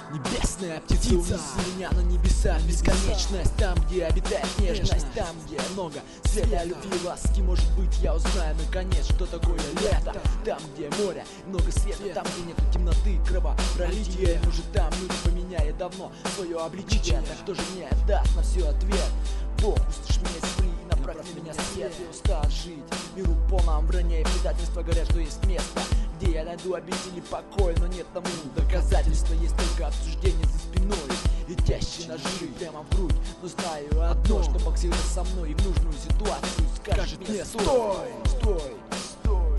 Небесная птица, унеси меня на небеса, бесконечность, там, где обитает нежность, там, где много света, любви, ласки. Может быть, я узнаю наконец, что такое лето. Там, где море, много света, там, где нету темноты, кровопролития. Может, там люди поменяли давно свое обличие. Так кто же мне даст на все ответ? Бог, услышь меня, спри и направь на меня свет. Я устал жить, миру полном вранья и предательства. Говорят, что есть место, где я найду обитель и покой, но нет тому доказательства. Есть только обсуждение за спиной, летящие ножи прямо в грудь. Но знаю одно, что Бог всегда со мной, и в нужную ситуацию скажет мне: стой, стой, стой.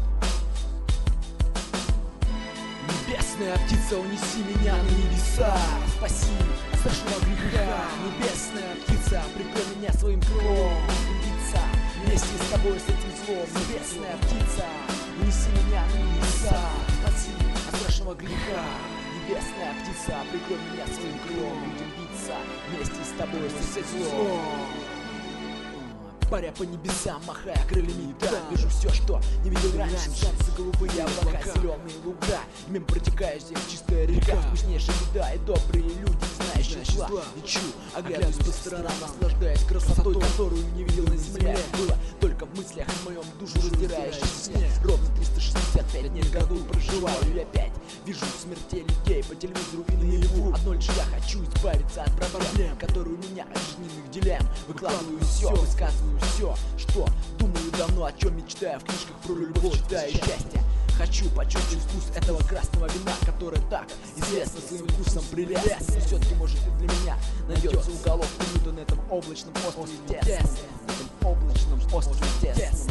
Небесная птица, унеси меня на небеса, спаси от страшного греха. Небесная птица, прикрой меня своим крылом, убийца вместе с тобой, с этим злом. Небесная птица, унеси меня на небеса, спаси от страшного греха. Небесная птица, прикрой меня своим крылом, будем биться вместе с тобой, с этим злом. Паря по небесам, махая крыльями, да, вижу все, что не видел раньше. Солнце, голубые облака, зеленые луга, мимо протекающая чистая река, вкуснейшая еда и добрые люди, знающие зла. Лечу, оглядываюсь по сторонам, наслаждаясь красотой, которую не видел на земле. Было только в мыслях, в моем душу раздирающей сне. Ровно 365 дней в году проживаю я опять. Вижу смертей людей по телевизору и наяву. Одно лишь я хочу избавиться от проблем, которые у меня от жизненных дилемм. Выкладываю все, высказываю все, что думаю давно, о чем мечтаю в книжках про любовь, читаю счастье. Хочу почувствовать вкус этого красного вина, которое так известно своим вкусом прелестно. И все-таки, может, и для меня найдется уголок уюта на этом облачном острове тесном. На этом облачном острове тесном.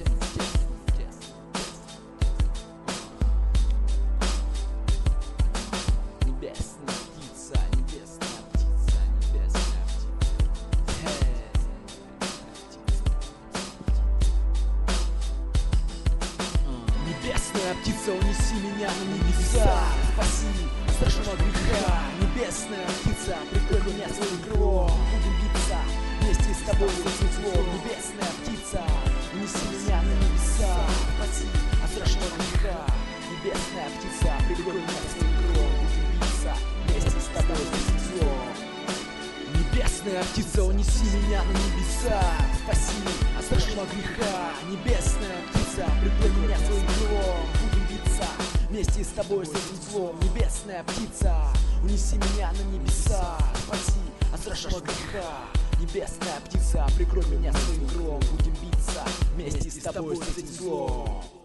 Небесная птица, небесная птица, небесная птица. Небесная птица, унеси меня на небеса, спаси от страшного греха. Небесная птица, прикрой меня своим крылом, будем биться вместе с тобой, с этим злом. Небесная птица, унеси меня на небеса, спаси от страшного греха. Небесная птица, прикрой меня своим крылом, будем биться вместе с тобой, с этим злом. Небесная птица, унеси меня на небеса, спаси от страшного греха. Небесная птица, прикрой меня своим крылом, будем биться вместе с тобой, с этим злом. Небесная птица, унеси меня на небеса, спаси от страшного греха. Небесная птица, прикрой меня своим крылом, будем биться вместе с тобой, с этим злом.